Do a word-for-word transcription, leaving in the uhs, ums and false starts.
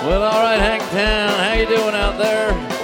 Well, all right, Hangtown, how you doing out there?